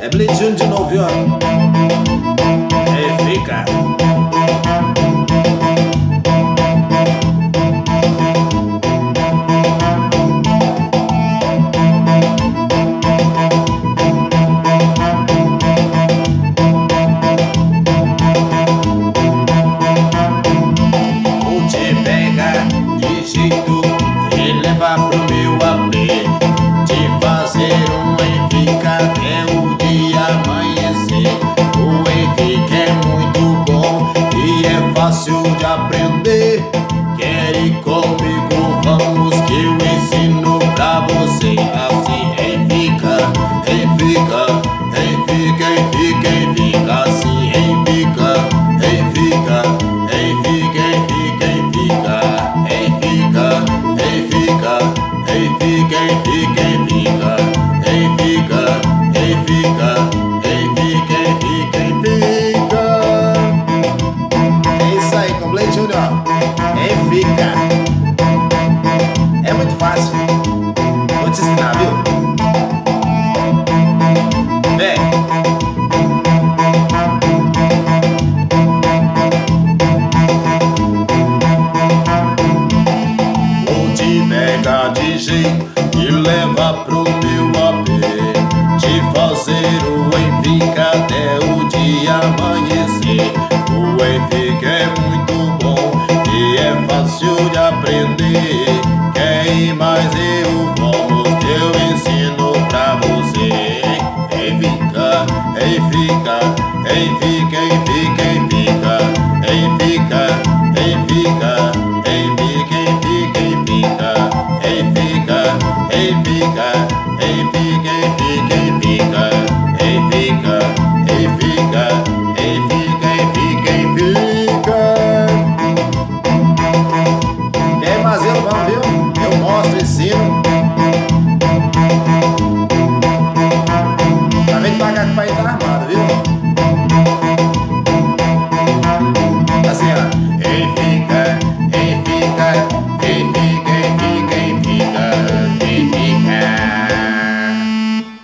É Blade Júnior de novo, viu? Aí fica. Vou te pegar de jeito e levar pro meu AP, te fazer fica até o dia amanhecer. O Henrique é muito bom e é fácil de aprender. Quer ir comigo? Vamos que eu ensino pra você. Assim, fica, fica, fica, fica, fica. Assim, fica, fica, fica, fica, fica, fica, fica, fica, fica, fica. Fica. É isso aí, com Blade Júnior. Fica. É muito fácil. Vou te ensinar, viu? Vem. Vou te pegar de jeito e levar pro meu AP, te fazer o fica até o dia amanhecer. O fica é muito bom e é fácil de aprender. Quer ir mais eu vamos que eu ensino pra você. Fica, fica, fica, fica, fica, fica, fica, fica, fica, fica, Quer mais eu, vamos, viu? Eu mostro, ensino. Tá vendo devagar que o pai tá armado, viu? Assim, ó. Fica.